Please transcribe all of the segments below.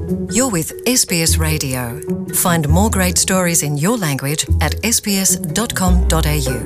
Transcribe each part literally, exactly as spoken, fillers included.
You're with S B S Radio. Find more great stories in your language at s b s dot com dot a u.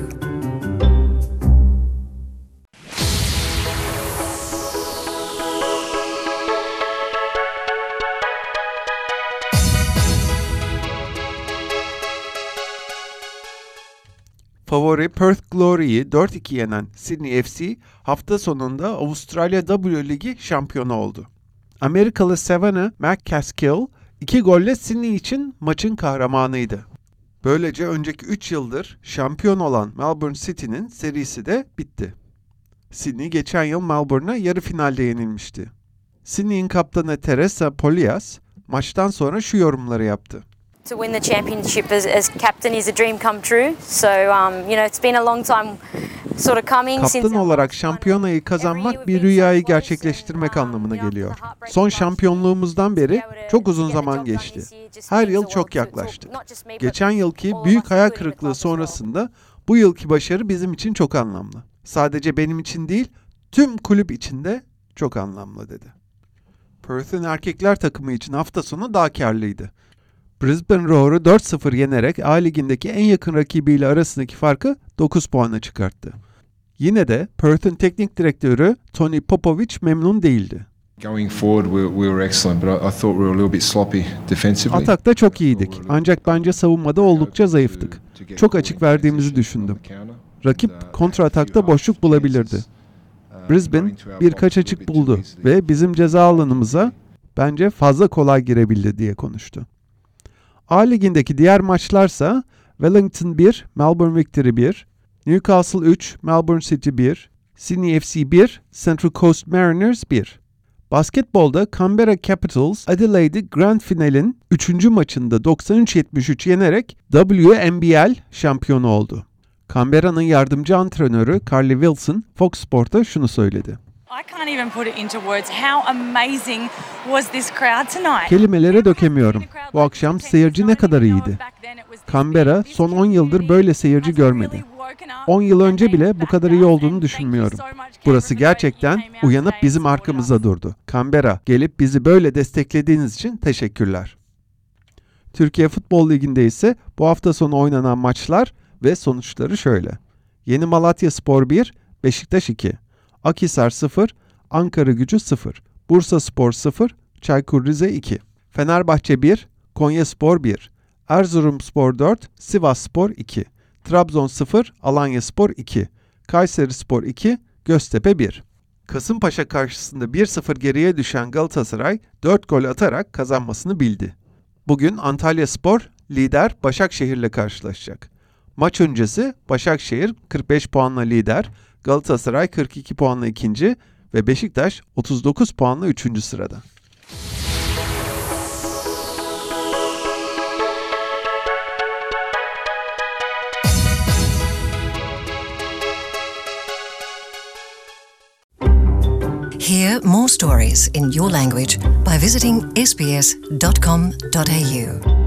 Favori Perth Glory'yi dört iki yenen Sydney F C hafta sonunda Avustralya W Ligi şampiyonu oldu. Amerikalı Savannah McCaskill iki golle Sydney için maçın kahramanıydı. Böylece önceki üç yıldır şampiyon olan Melbourne City'nin serisi de bitti. Sydney geçen yıl Melbourne'a yarı finalde yenilmişti. Sydney'in kaptanı Teresa Polias maçtan sonra şu yorumları yaptı. To win the championship as, as captain is a dream come true. So, um, you know, it's been a long time sort of coming since. Kaptan olarak şampiyonayı kazanmak bir rüyayı gerçekleştirmek anlamına geliyor. Son şampiyonluğumuzdan beri çok uzun zaman geçti. Her yıl çok yaklaştık. Geçen yılki büyük hayal kırıklığı sonrasında bu yılki başarı bizim için çok anlamlı. Sadece benim için değil, tüm kulüp için de çok anlamlı dedi. Perth'in erkekler takımı için hafta sonu daha karlıydı. Brisbane Roar'u dört sıfır yenerek A Ligi'ndeki en yakın rakibiyle arasındaki farkı dokuz puana çıkarttı. Yine de Perth'in teknik direktörü Tony Popovic memnun değildi. Going forward we, we were excellent but I, I thought we were a little bit sloppy defensively. Atakta çok iyiydik ancak bence savunmada oldukça zayıftık. Çok açık verdiğimizi düşündüm. Rakip kontra atakta boşluk bulabilirdi. Brisbane birkaç açık buldu ve bizim ceza alanımıza bence fazla kolay girebildi diye konuştu. A Ligi'ndeki diğer maçlarsa Wellington bir, Melbourne Victory bir, Newcastle üç, Melbourne City bir, Sydney F C bir, Central Coast Mariners bir. Basketbolda Canberra Capitals, Adelaide Grand Final'in üçüncü maçında doksan üç yetmiş üç yenerek W N B L şampiyonu oldu. Canberra'nın yardımcı antrenörü Carly Wilson Fox Sport'a şunu söyledi. Kelimelere dökemiyorum. Bu akşam seyirci ne kadar iyiydi. Canberra son on yıldır böyle seyirci görmedi. on yıl önce bile bu kadar iyi olduğunu düşünmüyorum. Burası gerçekten uyanıp bizim arkamızda durdu. Canberra, gelip bizi böyle desteklediğiniz için teşekkürler. Türkiye Futbol Ligi'nde ise bu hafta sonu oynanan maçlar ve sonuçları şöyle. Yeni Malatyaspor bir, Beşiktaş iki. Akhisar sıfır, Ankaragücü sıfır, Bursaspor sıfır, Çaykur Rize iki. Fenerbahçe bir, Konyaspor bir, Erzurumspor dört, Sivasspor iki. Trabzon sıfır, Alanyaspor iki. Kayserispor iki, Göztepe bir. Kasımpaşa karşısında bir sıfır geriye düşen Galatasaray dört gol atarak kazanmasını bildi. Bugün Antalyaspor lider Başakşehir'le karşılaşacak. Maç öncesi Başakşehir kırk beş puanla lider, Galatasaray kırk iki puanla ikinci ve Beşiktaş otuz dokuz puanla üçüncü sırada. Hear more stories in your language by visiting s b s dot com dot a u.